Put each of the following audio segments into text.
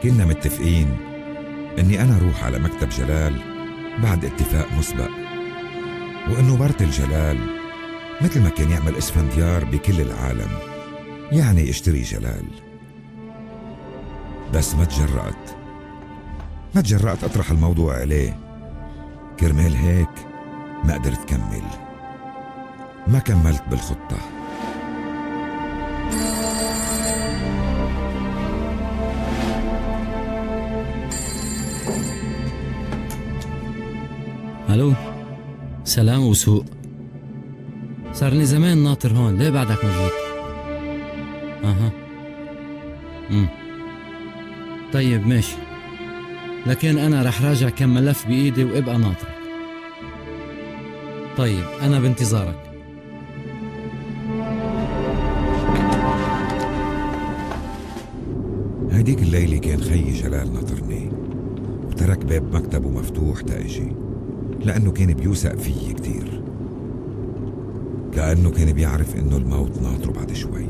كنا متفقين اني انا اروح على مكتب جلال بعد اتفاق مسبق، وانه برتل جلال مثل ما كان يعمل اسفنديار بكل العالم، يعني اشتري جلال. بس ما تجرأت اطرح الموضوع عليه. كرمال هيك ما قدرت كمل، ما كملت بالخطة. الو، سلام وسوق. صار لي زمان ناطر هون، ليه بعدك ما جيت؟ طيب ماشي، لكن انا رح راجع كم ملف بايدي وابقى ناطرك. طيب انا بانتظارك. هديك الليلة كان خيي جلال ناطرني، وترك باب مكتبه مفتوح تاجي، لأنه كان بيوثق فيي كتير، كأنه كان بيعرف إنه الموت ناطره بعد شوي.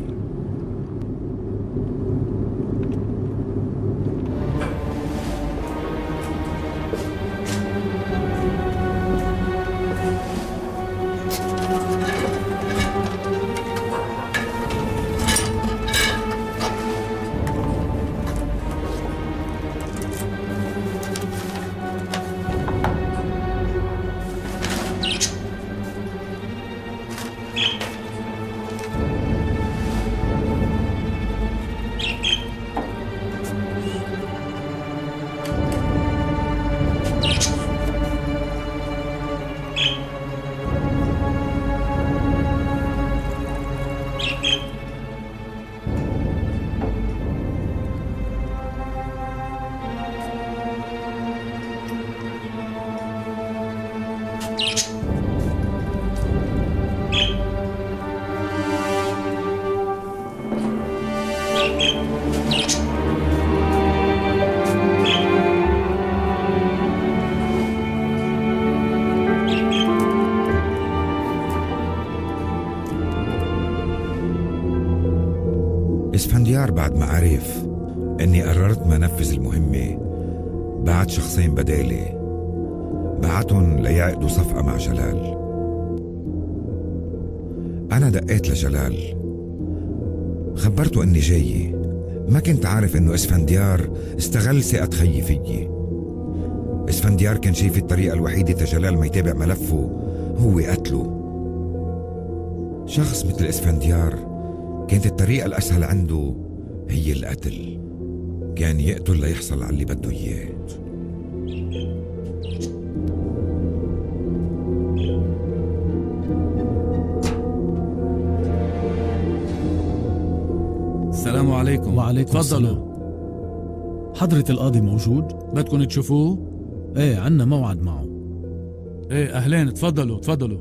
اسفنديار بعد ما عرف اني قررت ما نفذ المهمة بعت شخصين بدالي، بعتهم ليعقدوا صفقة مع جلال. انا دقيت لجلال خبرته اني جاي. ما كنت عارف انه اسفنديار استغل ثقة خيي فيي. اسفنديار كان شايف الطريقة الوحيدة تجلال ما يتابع ملفه هو قتله. شخص مثل اسفنديار كانت الطريقة الأسهل عنده هي القتل. كان يقتل ليحصل على اللي بده إياه. السلام عليكم. وعليكم تفضلوا. السلام. حضرة القاضي موجود؟ بدكم تشوفوه؟ ايه، عنا موعد معه. ايه أهلين، تفضلوا تفضلوا.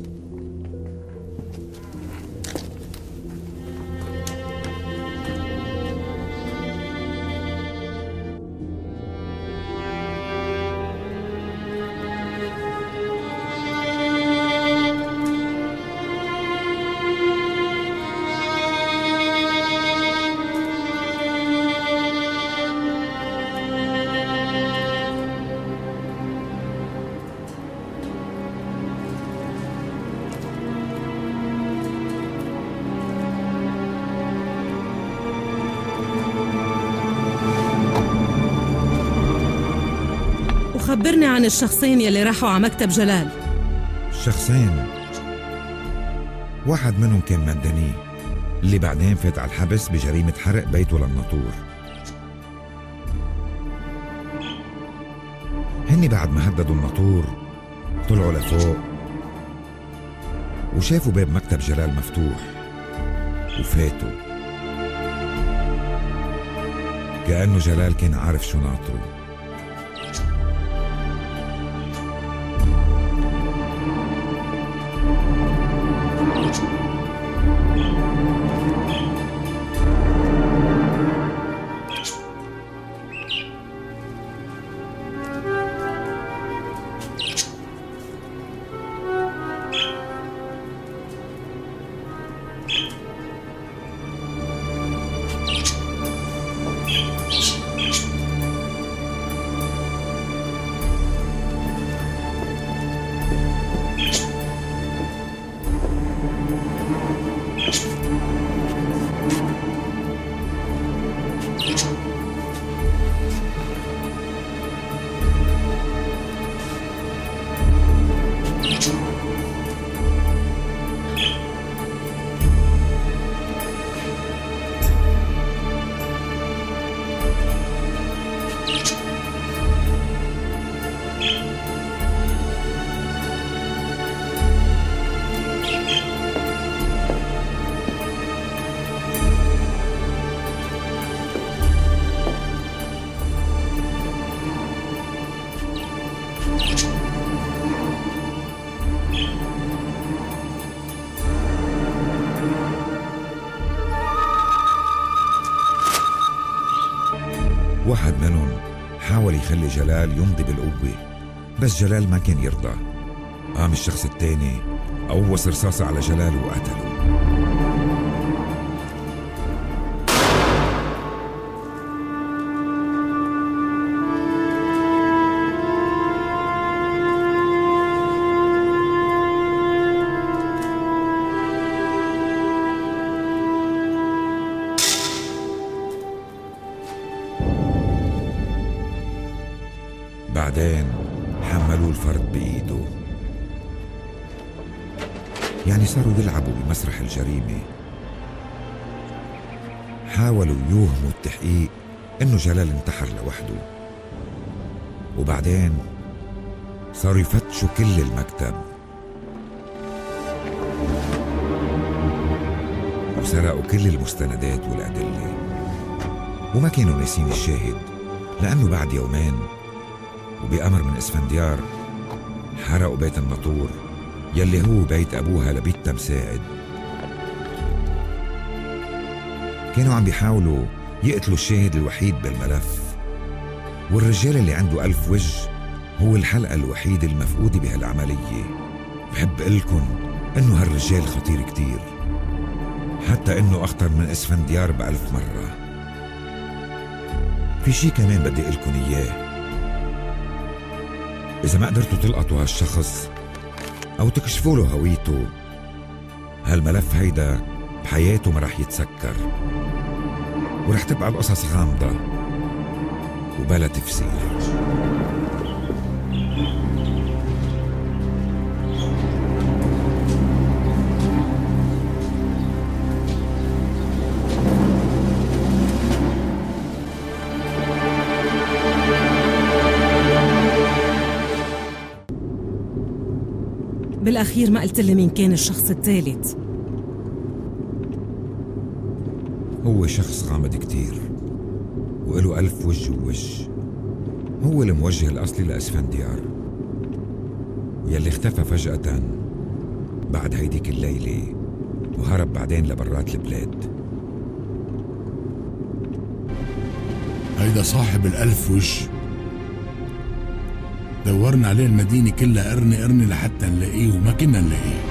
خبرني عن الشخصين يلي راحوا على مكتب جلال. الشخصين، واحد منهم كان مندني اللي بعدين فات على الحبس بجريمة حرق بيته للناطور. هني بعد ما هددوا الناطور طلعوا لفوق وشافوا باب مكتب جلال مفتوح وفاتوا. كأنه جلال كان عارف شو ناطره. واحد منهم حاول يخلي جلال يمضي بالقوة، بس جلال ما كان يرضى. قام الشخص التاني قوص رصاصة على جلال وقتله. بعدين حملوا الفرد بإيده، يعني صاروا يلعبوا بمسرح الجريمة. حاولوا يوهموا التحقيق إنه جلال انتحر لوحده، وبعدين صاروا يفتشوا كل المكتب وسرقوا كل المستندات والأدلة، وما كانوا ناسين الشاهد، لأنه بعد يومين وبأمر من اسفنديار حرقوا بيت الناطور يلي هو بيت أبوها لبيتها مساعد. كانوا عم بيحاولوا يقتلوا الشاهد الوحيد بالملف، والرجال اللي عنده 1000 وجه هو الحلقة الوحيدة المفقودة بهالعملية. بحب قلكن إنه هالرجال خطير كتير، حتى إنه أخطر من اسفنديار ب1000 مرة. في شي كمان بدي قلكن إياه، إذا ما قدرتوا تلقطوا هالشخص أو تكشفوا له هويته، هالملف هيدا بحياته ما رح يتسكر، ورح تبقى القصص غامضة وبلا تفسير. بالأخير ما قلت لي مين كان الشخص الثالث. هو شخص غامض كتير وإله 1000 وجه ووجه. هو الموجه الأصلي لأسفنديار يلي اختفى فجأة بعد هيديك الليلة وهرب بعدين لبرات البلاد. هيدا صاحب ال1000 وجه، دورنا عليه المدينة كلها قرني لحتى نلاقيه وما كنا نلاقيه.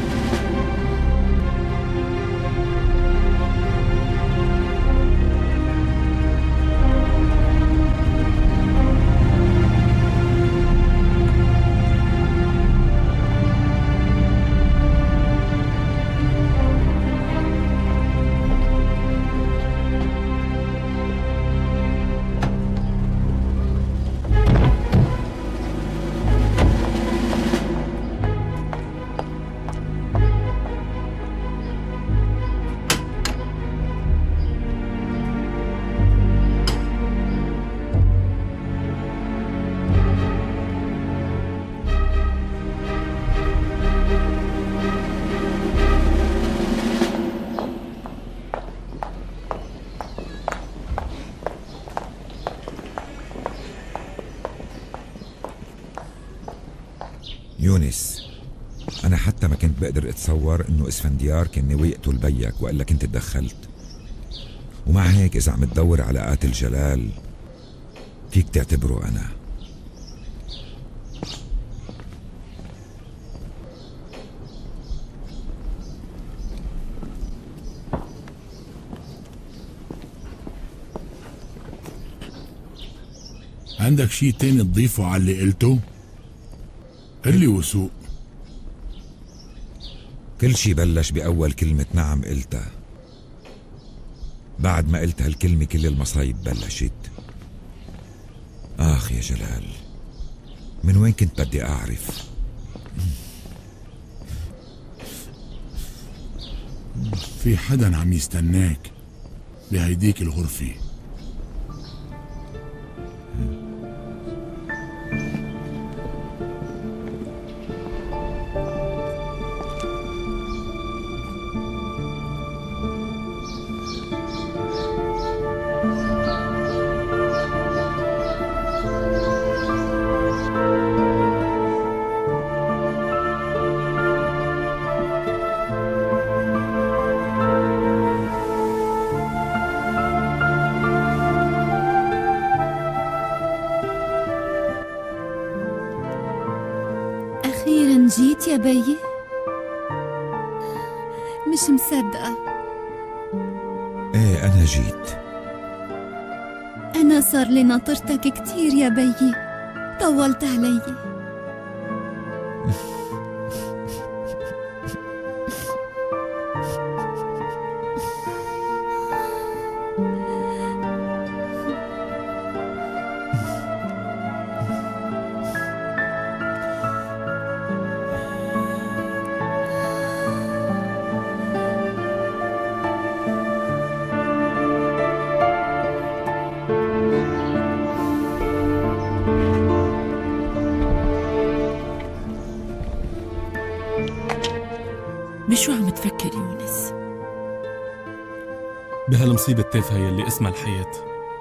يونس، أنا حتى ما كنت بقدر أتصور إنه اسفنديار كان ناوي يقتل بيك وإلا كنت تدخلت. ومع هيك إذا عم تدور على قاتل جلال فيك تعتبره أنا. عندك شي تاني تضيفه على اللي قلته؟ قل لي وسوق. كل شي بلش بأول كلمة نعم قلتها. بعد ما قلت هالكلمة كل المصايب بلشت. آخ يا جلال، من وين كنت بدي أعرف؟ في حدا عم يستناك بهيديك الغرفة. جيت يا بيي؟ مش مصدقة. ايه انا جيت. أنا صار لي ناطرتك كتير يا بيي، طولت علي. بشو عم تفكر يونس؟ بهالمصيبة التافهة يلي اسمها الحياة.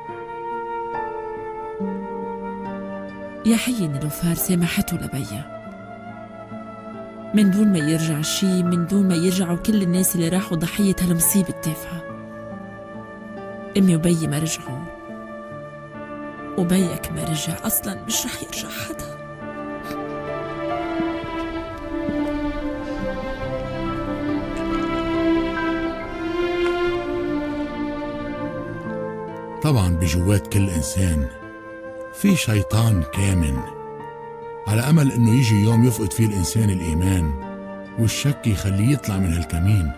يا حي نلوفار سامحته لبيا من دون ما يرجع شي، من دون ما يرجعوا كل الناس اللي راحوا ضحية هالمصيبة التافهة. أمي وبيي ما رجعوا، وبيك ما رجع أصلا، مش رح يرجع حدا. طبعا بجوات كل إنسان في شيطان كامن، على أمل إنه يجي يوم يفقد فيه الإنسان الإيمان والشك يخليه يطلع من هالكمين.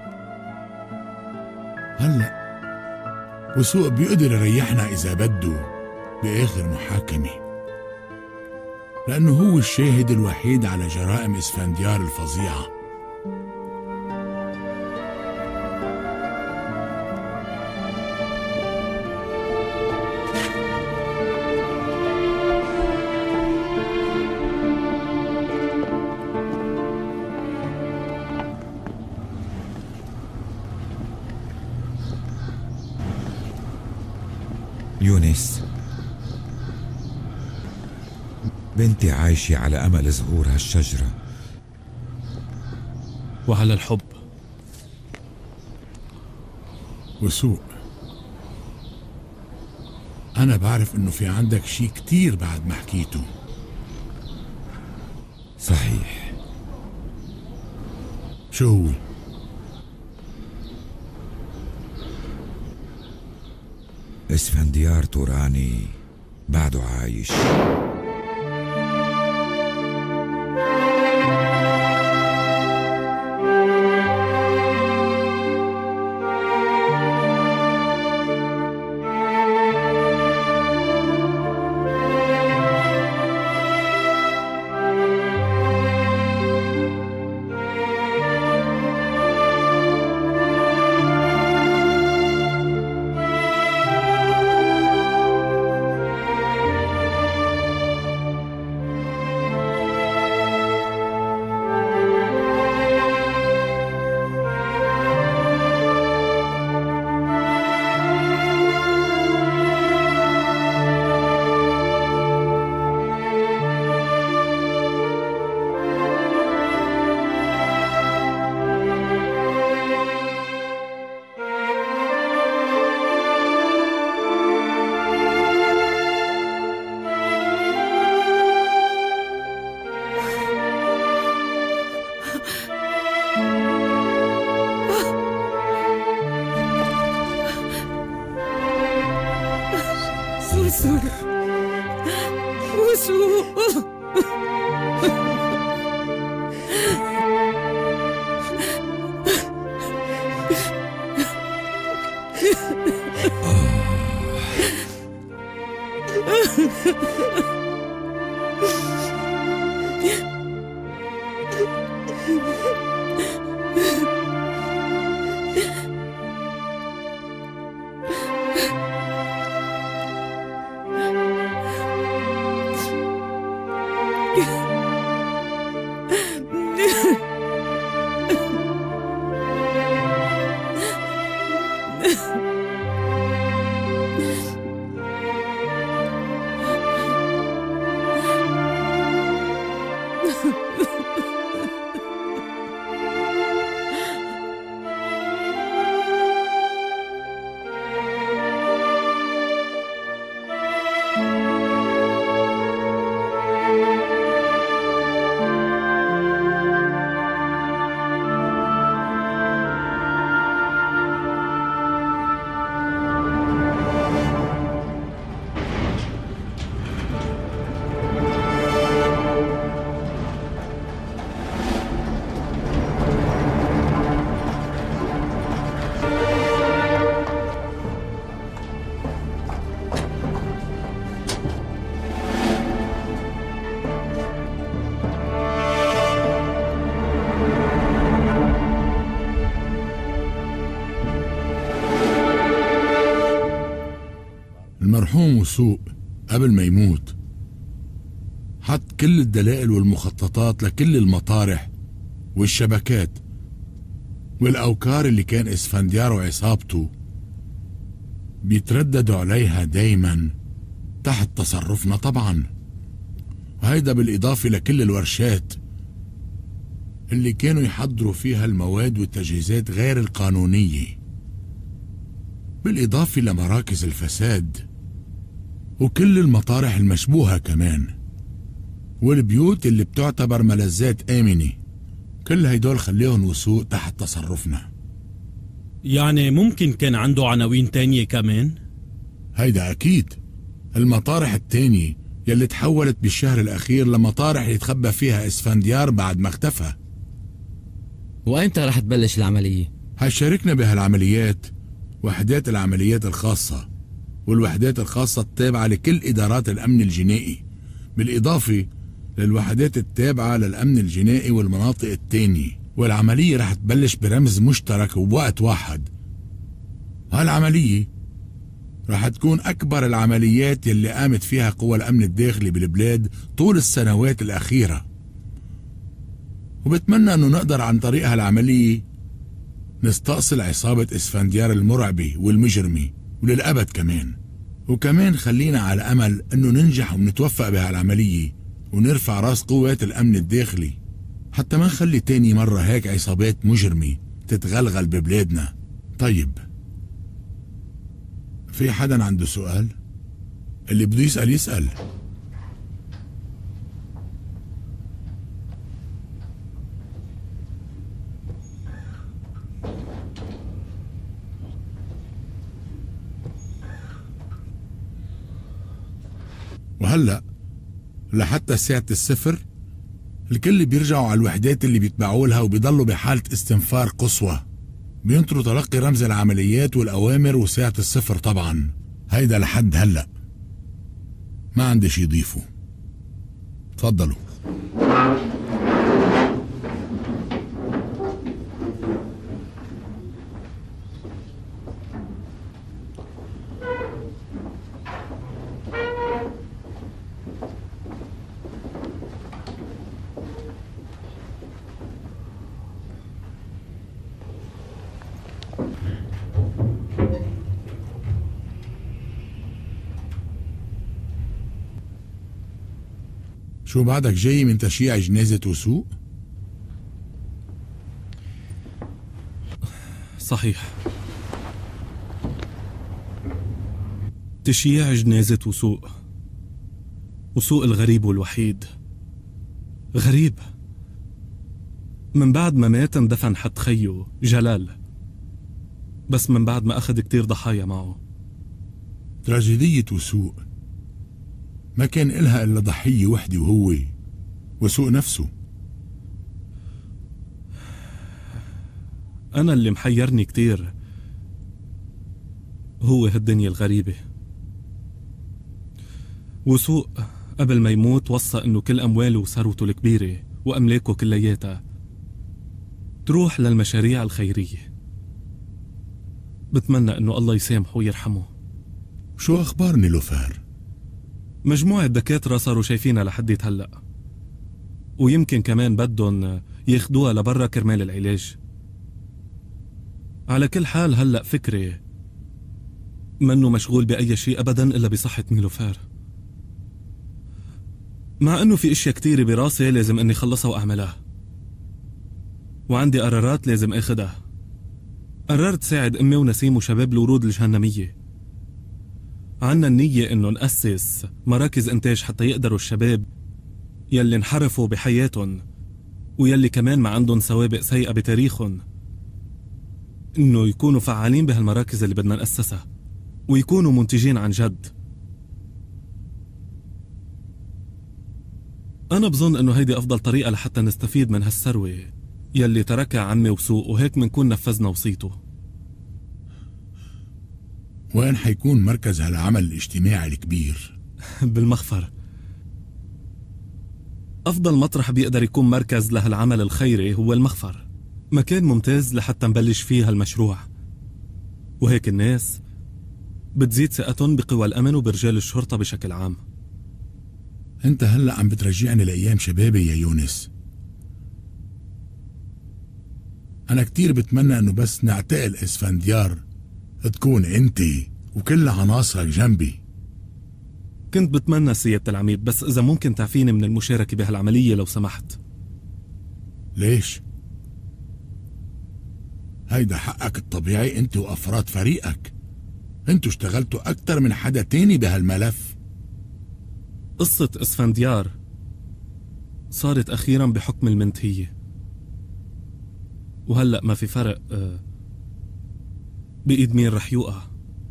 هلأ وسوق بيقدر يريحنا إذا بده بآخر محاكمة، لأنه هو الشاهد الوحيد على جرائم إسفنديار الفظيعة. يونس، بنتي عايشة على أمل ظهور هالشجرة وعلى الحب. وسوق، أنا بعرف إنه في عندك شي كتير بعد ما حكيته. صحيح. شو هو؟ اسفنديار توراني بعده عايش. المرحوم وسوق قبل ما يموت حط كل الدلائل والمخططات لكل المطارح والشبكات والأوكار اللي كان اسفنديار وعصابته بيترددوا عليها دايما تحت تصرفنا طبعا، وهيدا بالإضافة لكل الورشات اللي كانوا يحضروا فيها المواد والتجهيزات غير القانونية، بالإضافة لمراكز الفساد وكل المطارح المشبوهة كمان، والبيوت اللي بتعتبر ملذات آمنة. كل هيدول خليهم وسوق تحت تصرفنا. يعني ممكن كان عنده عناوين تانية كمان؟ هيدا أكيد. المطارح التانية يلي تحولت بالشهر الأخير لمطارح يتخبى فيها اسفنديار بعد ما اختفى. وأيمتى رح تبلش العملية؟ هشاركنا بهالعمليات وحدات العمليات الخاصة والوحدات الخاصة التابعة لكل إدارات الأمن الجنائي، بالإضافة للوحدات التابعة للأمن الجنائي والمناطق التانية. والعملية رح تبلش برمز مشترك وبوقت واحد. هالعملية رح تكون أكبر العمليات يلي قامت فيها قوى الأمن الداخلي بالبلاد طول السنوات الأخيرة، وبتمنى أنه نقدر عن طريق هالعملية نستأصل عصابة اسفنديار المرعبة والمجرمة وللأبد كمان. وكمان خلينا على أمل أنه ننجح ونتوفق بهالعملية ونرفع راس قوات الأمن الداخلي، حتى ما نخلي تاني مرة هيك عصابات مجرمة تتغلغل ببلادنا. طيب، في حدا عنده سؤال؟ اللي بده يسأل يسأل. وهلأ لحتى ساعة الصفر الكل بيرجعوا على الوحدات اللي بيتبعوا لها وبيضلوا بحالة استنفار قصوى، بينطروا تلقي رمز العمليات والأوامر وساعة الصفر. طبعا هيدا لحد هلأ ما عندي شي يضيفه. تفضلوا. شو بعدك جاي من تشييع جنازة وسوق؟ صحيح، تشييع جنازة وسوق. وسوق الغريب والوحيد. غريب، من بعد ما مات اندفن حد خيه جلال، بس من بعد ما أخذ كتير ضحايا معه. تراجيدية وسوق ما كان إلها إلا ضحية وحدة وهو وسوق نفسه. أنا اللي محيرني كتير هو هالدنيا الغريبة. وسوق قبل ما يموت وصى إنه كل أمواله وثروته الكبيرة وأملاكه كلياتها تروح للمشاريع الخيرية. بتمنى إنه الله يسامحه ويرحمه. شو أخبار نيلوفار؟ مجموعة دكاترة صاروا شايفينها لحد هلأ، ويمكن كمان بدهم ياخدوها لبرا كرمال العلاج. على كل حال هلأ فكري منه مشغول بأي شيء أبدا إلا بصحة نيلوفار، مع أنه في اشياء كتيرة براسي لازم أني خلصها وأعملها، وعندي قرارات لازم أخدها. قررت ساعد أمي ونسيم وشباب الورود الجهنمية. عنا النية إنه نأسس مراكز إنتاج حتى يقدروا الشباب يلي انحرفوا بحياتهم ويلي كمان ما عندهم سوابق سيئة بتاريخهم إنه يكونوا فعالين بهالمراكز اللي بدنا نأسسها ويكونوا منتجين عن جد. أنا بظن إنه هيدي أفضل طريقة لحتى نستفيد من هالثروة يلي تركها عمي وسوق، وهيك منكون نفذنا وصيته. وين حيكون مركز هالعمل الاجتماعي الكبير؟ بالمخفر. أفضل مطرح بيقدر يكون مركز لهالعمل الخيري هو المخفر، مكان ممتاز لحتى نبلش فيه هالمشروع، وهيك الناس بتزيد ثقتهم بقوى الأمن وبرجال الشرطة بشكل عام. انت هلأ عم بترجعني لأيام شبابي يا يونس. أنا كتير بتمنى إنه بس نعتقل اسفنديار تكون انت وكل عناصرك جنبي. كنت بتمنى سيادة العميد، بس إذا ممكن تعفيني من المشاركة بهالعملية لو سمحت. ليش؟ هيدا حقك الطبيعي انت وأفراد فريقك. انتوا اشتغلتوا أكتر من حدا تاني بهالملف. قصة اسفنديار صارت أخيرا بحكم المنتهية، وهلأ ما في فرق بإيد مين رح يوقع.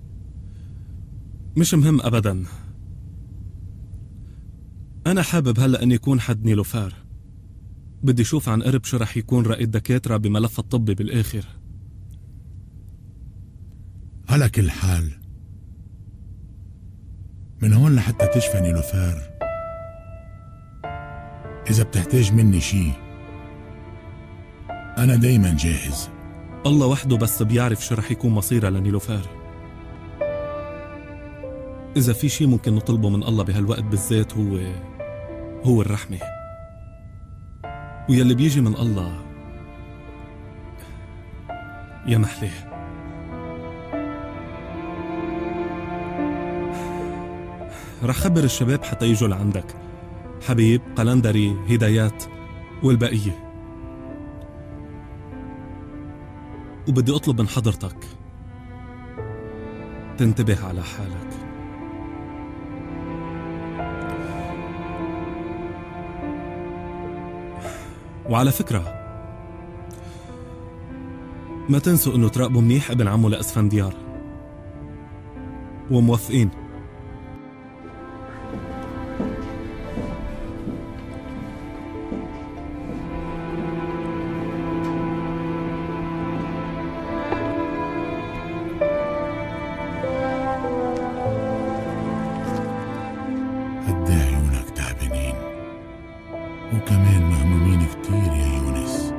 مش مهم أبدا. أنا حابب هلأ أن يكون حد نيلوفار. بدي شوف عن قرب شو رح يكون رأي الدكاترة بملف الطبي بالآخر. على كل حال من هون لحتى تشفى نيلوفار، إذا بتحتاج مني شي أنا دايما جاهز. الله وحده بس بيعرف شو رح يكون مصيرها لنيلوفار. إذا في شي ممكن نطلبه من الله بهالوقت بالذات هو الرحمة، ويلي بيجي من الله يا محليه. رح خبر الشباب حتى يجوا لعندك، حبيب، قلندري، هدايات والبقية. وبدي أطلب من حضرتك تنتبه على حالك. وعلى فكرة ما تنسوا انه تراقبوا منيح ابن عمه لاسفنديار. وموافقين؟ قد عيونك تعبانين وكمان مهمومين كتير يا يونس.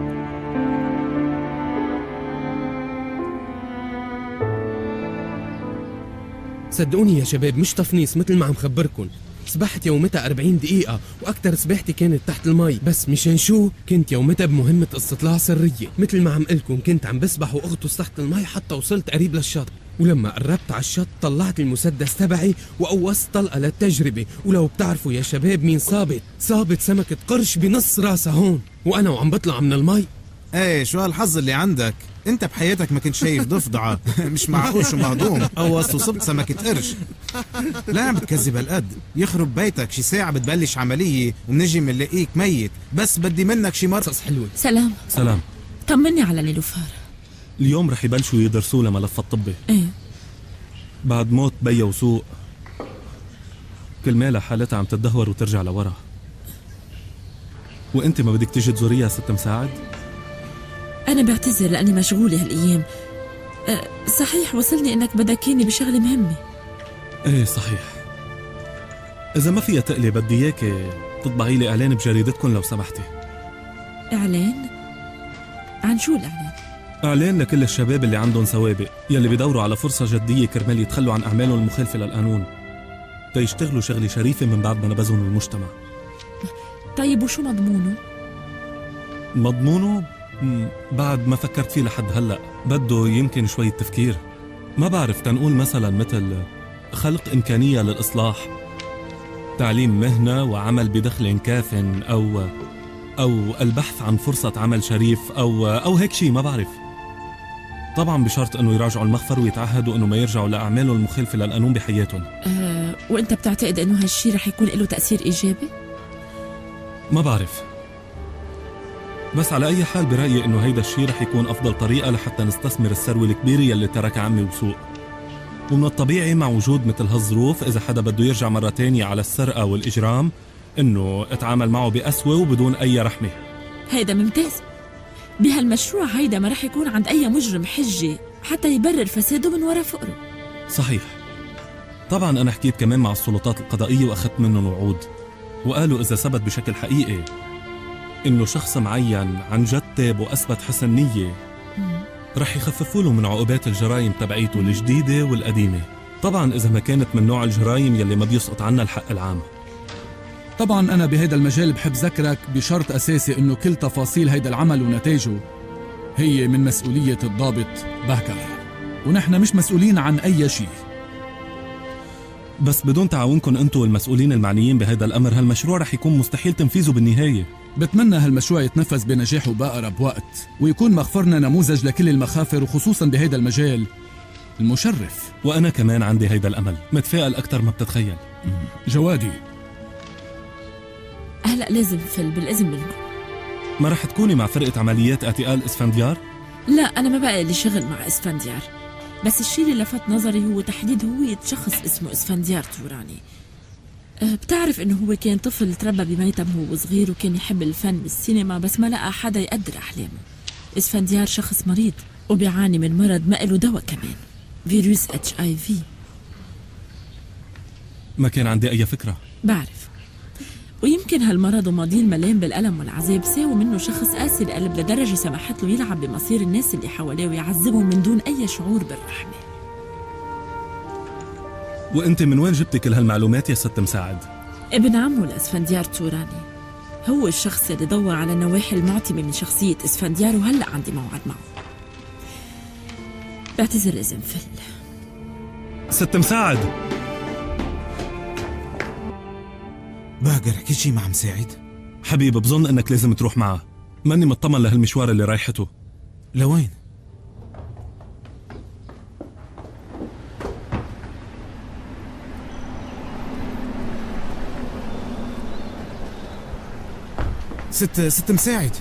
صدقوني يا شباب مش تفنيص مثل ما عم خبركن. سبحت يومتها 40 دقيقة وأكتر سباحتي كانت تحت المي، بس مشان شو؟ كنت يومتها بمهمة استطلاع سرية. مثل ما عم قلكن كنت عم بسبح وأغطس تحت المي حتى وصلت قريب للشط، ولما قربت على الشط طلعت المسدس تبعي وقوصت طلقة للتجربة. ولو بتعرفوا يا شباب مين صابت سمكة قرش بنص راسها هون وأنا وعم بطلع من المي. ايه شو هالحظ اللي عندك؟ انت بحياتك ما كنت شايف ضفدعة. مش معقول شو مهضوم قوصت وصبت سمكة قرش. لا عم بتكذب هالقد، يخرب بيتك شي ساعة بتبلش عملية ومنجي منلاقيك ميت، بس بدي منك شي مرصص حلوة. سلام. طمني على نيلوفار. اليوم رح يبلشوا يدرسوا لملف الطبي. ايه بعد موت بيا وسوق كل مالها حالتها عم تتدهور وترجع لورا. وانت ما بدك تيجي تزوريها ست مساعد؟ أنا بعتذر لأني مشغولة هالأيام. صحيح وصلني إنك بدكيني بشغلة مهمة. ايه صحيح. إذا ما فيها تقلي بدي إياك تطبعي لي إعلان بجريدتكم لو سمحتي. إعلان؟ عن شو الإعلان؟ إعلان لكل الشباب اللي عندهم سوابق يلي بيدوروا على فرصة جدية كرمال يتخلوا عن أعمالهم المخالفة للقانون تيشتغلوا شغلة شريفة من بعد ما نبذهم المجتمع. طيب وشو مضمونه؟ مضمونه؟ بعد ما فكرت فيه لحد هلأ، بده يمكن شوية تفكير. ما بعرف، تنقول مثلا مثل خلق إمكانية للإصلاح، تعليم مهنة وعمل بدخل كاف، أو البحث عن فرصة عمل شريف أو هيك شيء، ما بعرف. طبعا بشرط أنه يراجعوا المخفر ويتعهدوا أنه ما يرجعوا لأعمالهم المخالفة للقانون بحياتهم. وأنت بتعتقد أنه هالشي رح يكون له تأثير إيجابي؟ ما بعرف، بس على أي حال برأيي إنه هيدا الشيء رح يكون أفضل طريقة لحتى نستثمر الثروة الكبيرة يلي تركها عمي وسوق. ومن الطبيعي مع وجود مثل هالظروف إذا حدا بده يرجع مرة تانية على السرقة والإجرام إنه اتعامل معه بقسوة وبدون أي رحمة. هيدا ممتاز. بهالمشروع هيدا ما رح يكون عند أي مجرم حجة حتى يبرر فساده من وراء فقره. صحيح. طبعا أنا حكيت كمان مع السلطات القضائية وأخذت منهم وعود، وقالوا إذا ثبت بشكل حقيقي إنه شخص معين عن جد تاب وأثبت حسن نية رح يخففوا له من عقوبات الجرائم تبعيته الجديدة والقديمة، طبعا إذا ما كانت من نوع الجرائم يلي ما بيسقط عنا الحق العام. طبعا أنا بهيدا المجال بحب ذكرك بشرط أساسي إنه كل تفاصيل هيدا العمل ونتائجه هي من مسؤولية الضابط بهكر، ونحن مش مسؤولين عن أي شيء. بس بدون تعاونكم أنتوا والمسؤولين المعنيين بهذا الأمر هالمشروع رح يكون مستحيل تنفيذه بالنهاية. بتمنى هالمشروع يتنفذ بنجاح وبأقرب وقت، ويكون مخفرنا نموذج لكل المخافر وخصوصا بهذا المجال المشرف. وأنا كمان عندي هيدا الأمل، متفائل أكتر ما بتتخيل. جوادي، هلأ لازم فل بالإذن منكم. ما رح تكوني مع فرقة عمليات اعتقال اسفنديار؟ لا، أنا ما بقى لي شغل مع اسفنديار، بس الشيء اللي لفت نظري هو تحديد هوية شخص اسمه اسفنديار توراني. بتعرف إنه هو كان طفل تربى بميتم وهو صغير، وكان يحب الفن والسينما، بس ما لقى حدا يقدر أحلامه. اسفنديار شخص مريض وبيعاني من مرض ما له دواء كمان، فيروس HIV. ما كان عندي أي فكرة. بعرف، ويمكن هالمرض وماضيه المليان بالألم والعذاب ساووا منه شخص قاسي القلب لدرجة سمحت له يلعب بمصير الناس اللي حواليه ويعذبهم من دون أي شعور بالرحمة. وأنت من وين جبتي كل هالمعلومات يا ست مساعد؟ ابن عمه لاسفنديار توراني، هو الشخص اللي دور على النواحي المعتمة من شخصية اسفنديار، وهلأ عندي موعد معه. بعتذر إذا فل. ست مساعد، باقر كل شي مع مساعد. حبيب بظن انك لازم تروح معه، ماني مطمن لهالمشوار اللي رايحته. لوين؟ ست مساعد،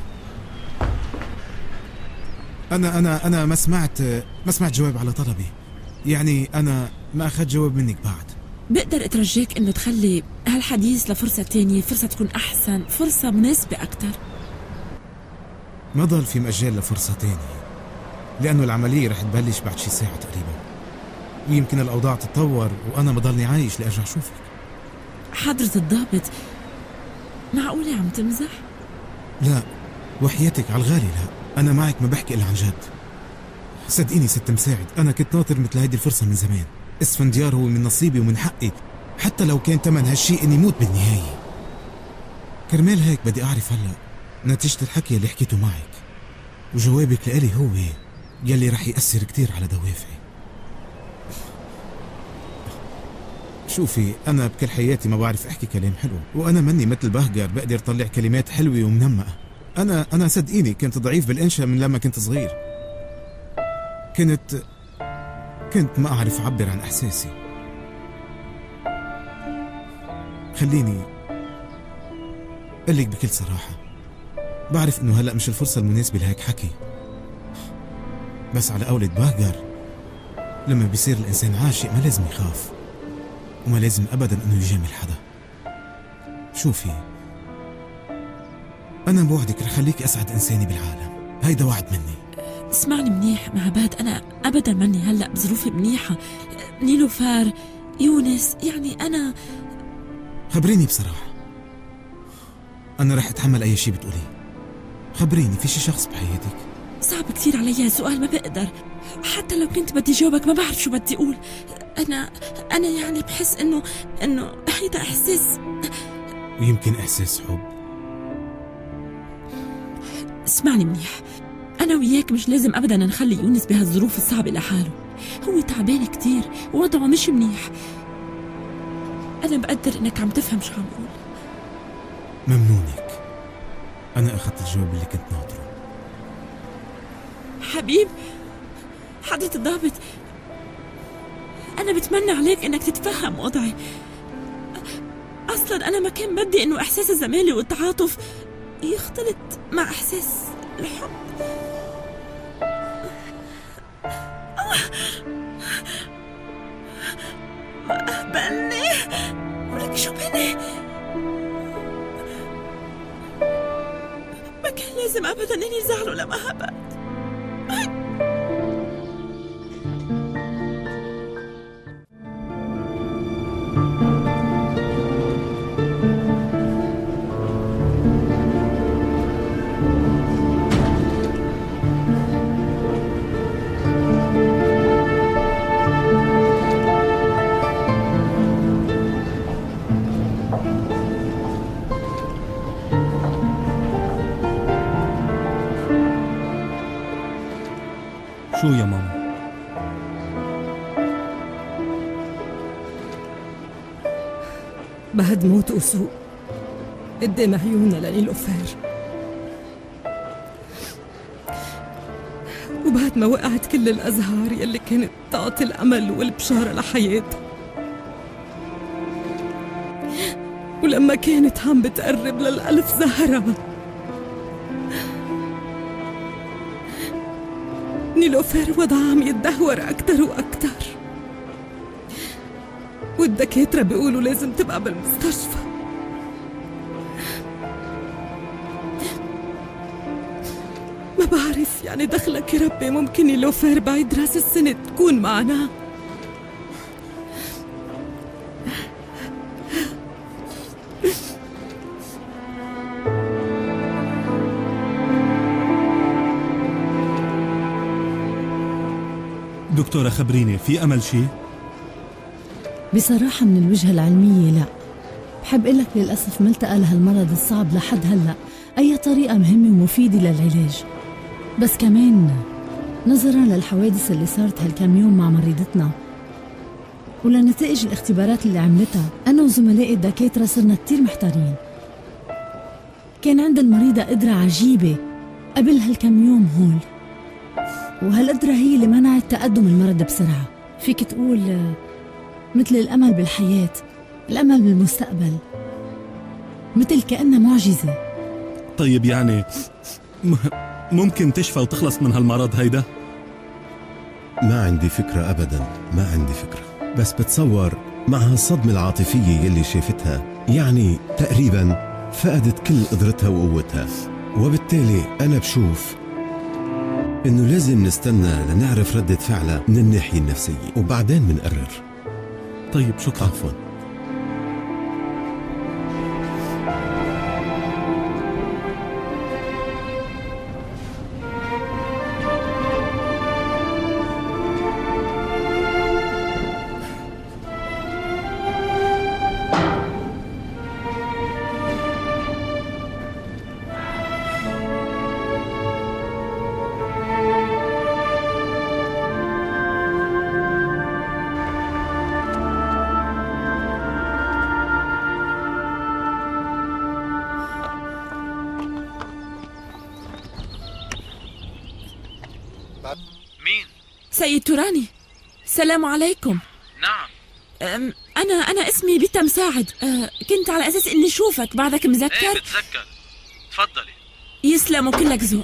انا ما سمعت جواب على طلبي، يعني انا ما اخذت جواب منك بعد. بقدر اترجاك انه تخلي هالحديث لفرصة تانية، فرصة تكون احسن، فرصة مناسبة اكتر. ما ضل في مجال لفرصة تانية، لانه العملية رح تبلش بعد شي ساعة تقريبا، ويمكن الاوضاع تتطور وانا بضلني عايش لارجع اشوفك. حضرة الضابط، معقولة عم تمزح؟ لا وحياتك على الغالي، لا انا معك ما بحكي الا عن جد. صدقيني ست مساعد، انا كنت ناطر مثل هيدي الفرصة من زمان. اسفنديار هو من نصيبي ومن حقي، حتى لو كان تمن هالشيء اني موت بالنهاية. كرمال هيك بدي اعرف هلا نتيجة الحكي اللي حكيته معك، وجوابك لإلي هو يلي رح يأثر كتير على دوافعي. شوفي، أنا بكل حياتي ما بعرف أحكي كلام حلو، وأنا مني مثل بهجر بقدر طلع كلمات حلوة ومنمقة. أنا صدقيني كنت ضعيف بالإنشاء من لما كنت صغير. كنت ما أعرف أعبر عن إحساسي. خليني أقلك بكل صراحة، بعرف إنه هلأ مش الفرصة المناسبة لهيك حكي، بس على قولة بهجر، لما بيصير الإنسان عاشق ما لازم يخاف، وما لازم أبدا إنه يجامل حدا. شوفي، أنا بوعدك رح خليك أسعد إنساني بالعالم، هيدا وعد مني. اسمعني منيح معباد، أنا أبدا مني هلأ بظروفي منيحة. نيلوفار، يونس، يعني أنا. خبريني بصراحة، أنا رح أتحمل أي شي بتقوليه. خبريني، في شي شخص بحياتك؟ صعب كتير علي هالسؤال، ما بقدر. حتى لو كنت بدي جاوبك ما بعرف شو بدي أقول. أنا يعني بحس إنه هيدا إحساس، ويمكن إحساس حب. اسمعني منيح، أنا وياك مش لازم أبدا نخلي يونس بهالظروف الصعبة لحاله. هو تعبان كتير ووضعه مش منيح. أنا بقدر إنك عم تفهم شو عم بقول. ممنونك، أنا أخذت الجواب اللي كنت ناطره. حبيب، حضرة الضابط، أنا بتمنى عليك إنك تتفهم وضعي. أصلا أنا ما كان بدي إنه إحساس الزمالة والتعاطف يختلط مع إحساس الحب. ما أهبلني، ولك شو بني، ما كان لازم أبدا إني زعله لما هبل. شو يا ماما؟ بعد موت أسوء قدام عيوننا لنيلوفير، وبعد ما وقعت كل الأزهار يلي كانت تعطي الأمل والبشارة لحياتها، ولما كانت عم بتقرب لل1000 زهرة، نيلوفير وضعها عم يتدهور أكتر وأكتر، والدكاترة بيقولوا لازم تبقى بالمستشفى. ما بعرف يعني دخلك يا ربي، ممكن نيلوفير بعيد راس السنة تكون معنا. دكتورة خبريني، في أمل شي؟ بصراحة من الوجهة العلمية لا، بحب قلك للأسف ما التقى لها المرض الصعب لحد هلأ أي طريقة مهمة ومفيدة للعلاج. بس كمان نظرا للحوادث اللي صارت هالكام يوم مع مريضتنا ولنتائج الاختبارات اللي عملتها، أنا وزملائي الدكاترة صرنا كتير محتارين. كان عند المريضة قدرة عجيبة قبل هالكام يوم هول، وهالقدرة هي اللي منعت تقدم المرض بسرعة. فيك تقول مثل الأمل بالحياة، الأمل بالمستقبل، مثل كأنها معجزة. طيب يعني ممكن تشفى وتخلص من هالمرض هيدا؟ ما عندي فكرة أبدا، ما عندي فكرة، بس بتصور مع هالصدمة العاطفية يلي شافتها يعني تقريبا فقدت كل قدرتها وقوتها، وبالتالي أنا بشوف إنه لازم نستنى لنعرف ردة فعلها من الناحية النفسية وبعدين منقرر. طيب شكرا. عفوا. مين؟ سيد توراني، السلام عليكم. نعم. أنا اسمي بيتا مساعد. كنت على أساس إني أشوفك، بعدك مذكر؟ ايه بتذكر، تفضلي. يسلموا كلك ذوق.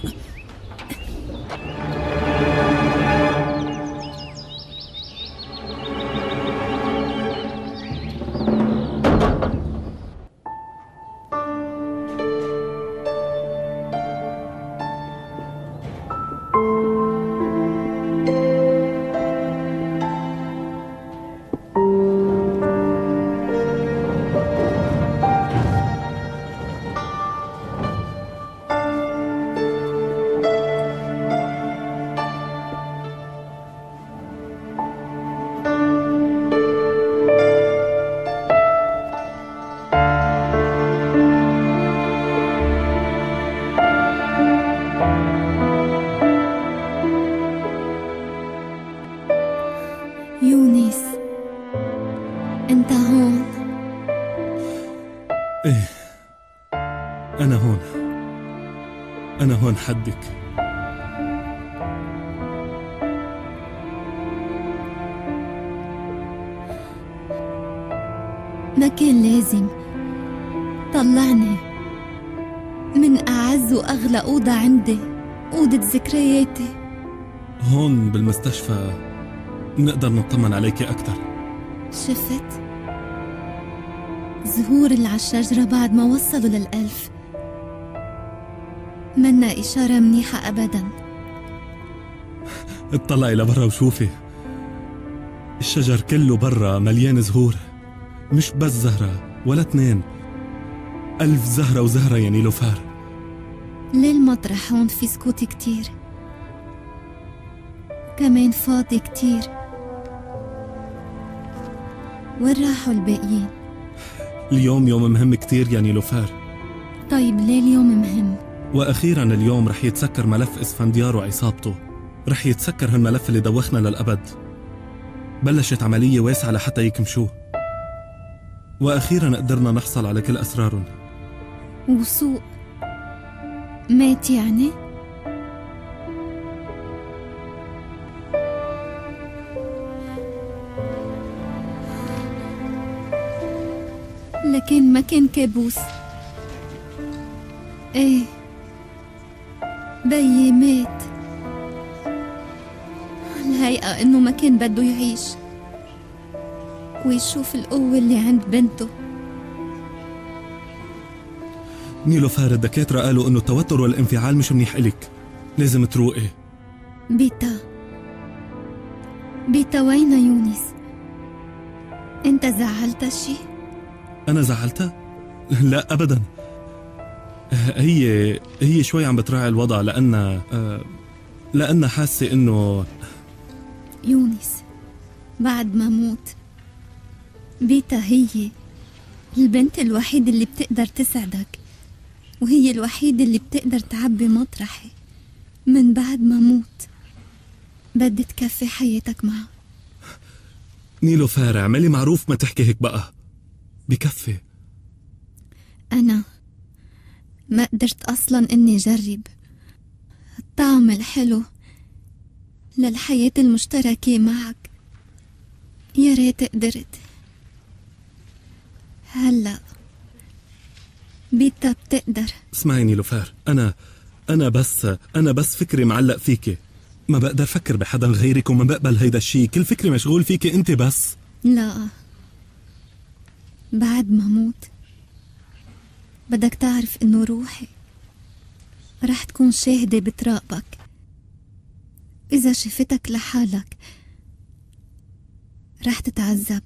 يونس، أنت هون؟ إيه، أنا هون، أنا هون حدك. ما كان لازم طلعني من أعز وأغلى أوضة عندي، أوضة ذكرياتي. هون بالمستشفى نقدر نطمن عليكي أكتر. شفت زهور اللي على الشجرة بعد ما وصلوا لل1000 منا إشارة منيحة أبدا. اطلعي لبرا وشوفي، الشجر كله برا مليان زهور، مش بس زهرة ولا 2، 1000 زهرة وزهرة يا نيلوفار. ليه المطرح هون في سكوت كتير، كمان فاضي كتير. وين راحوا الباقيين؟ اليوم يوم مهم كتير يا نيلوفار. طيب ليه اليوم مهم؟ وأخيرا اليوم رح يتسكر ملف إسفنديار وعصابته، رح يتسكر هالملف اللي دوخنا للأبد. بلشت عملية واسعة لحتى يكمشوه، وأخيرا قدرنا نحصل على كل أسرارهم. وسوء مات يعني؟ لكن ما كان كابوس. ايه بيي مات. الهيئة انه ما كان بده يعيش ويشوف القوة اللي عند بنته. نيلوفار، الدكاترة قالوا انه التوتر والانفعال مش منيح إلك، لازم تروقي. بيتا وينا يونس؟ انت زعلتها شي؟ أنا زعلتها؟ لا أبدا. هي شوي عم بتراعي الوضع لأن حاسة إنه يونس بعد ما موت بيتا هي البنت الوحيدة اللي بتقدر تسعدك، وهي الوحيدة اللي بتقدر تعبي مطرحي. من بعد ما موت بدي تكفي حياتك معها. نيلوفار، اعملي معروف ما تحكي هيك بقى، بكفي. أنا ما قدرت أصلا إني أجرب الطعم الحلو للحياة المشتركة معك. يا ريت قدرت. هلأ بيتا بتقدر. اسمعي نيلوفار، أنا بس فكري معلق فيكي، ما بقدر فكر بحدا غيرك وما بقبل هيدا الشي، كل فكري مشغول فيكي انت بس. لا، بعد ما موت بدك تعرف انه روحي رح تكون شاهدة بتراقبك. إذا شفتك لحالك رح تتعذب،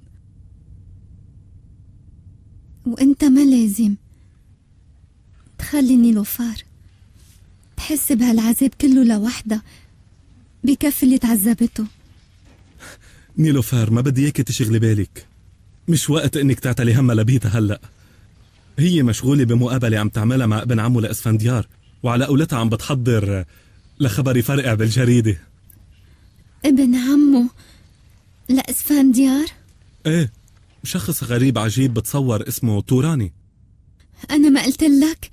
وانت ما لازم تخلي نيلوفار تحس بهالعذاب كله لوحدها. بكفي اللي تعذبته. نيلوفار، ما بدي اياكي تشغلي بالك، مش وقت انك تعتلي همها لبيتها هلأ. هي مشغولة بمقابلة عم تعملها مع ابن عمه لإسفنديار، وعلى قولتها عم بتحضر لخبر يفرقع بالجريدة. ابن عمه لإسفنديار؟ ايه، شخص غريب عجيب بتصور اسمه توراني. أنا ما قلت لك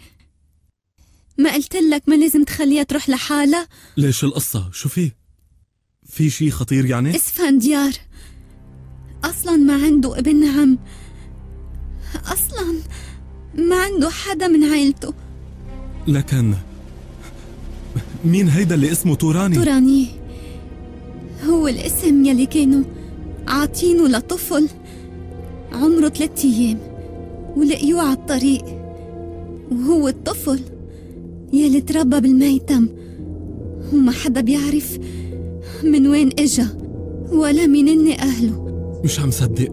ما لازم تخليها تروح لحالها؟ ليش القصة؟ شو في شي خطير يعني؟ إسفنديار أصلا ما عنده ابن عم، أصلا ما عنده حدا من عائلته. لكن مين هيدا اللي اسمه توراني؟ توراني هو الاسم يلي كانوا عاطينه لطفل عمره 3 أيام ولقيوه على الطريق، وهو الطفل يلي تربى بالميتم، وما حدا بيعرف من وين اجا ولا مين أهله. مش عم صدق.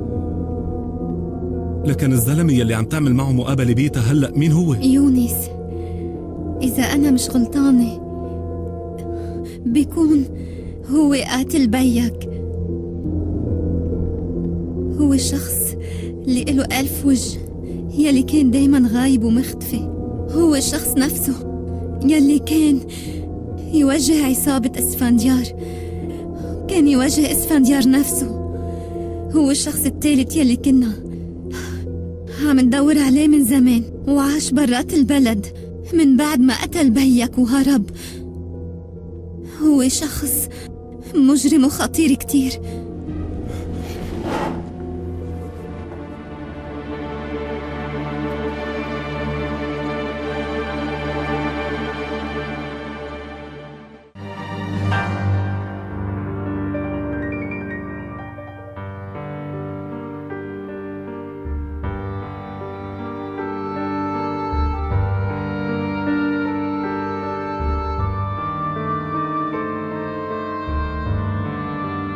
لكن الزلمة يلي عم تعمل معه مقابلة بيتها هلأ مين هو؟ يونس، إذا أنا مش غلطانة بيكون هو قاتل بيك. هو الشخص اللي له 1000 وجه يلي كان دايما غايب ومختفي. هو الشخص نفسه يلي كان يوجه عصابة اسفنديار، كان يوجه اسفنديار نفسه. هو الشخص الثالث يلي كنا عم ندور عليه من زمان، وعاش برات البلد من بعد ما قتل بيك وهرب. هو شخص مجرم وخطير كتير.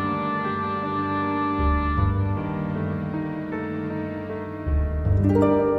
you.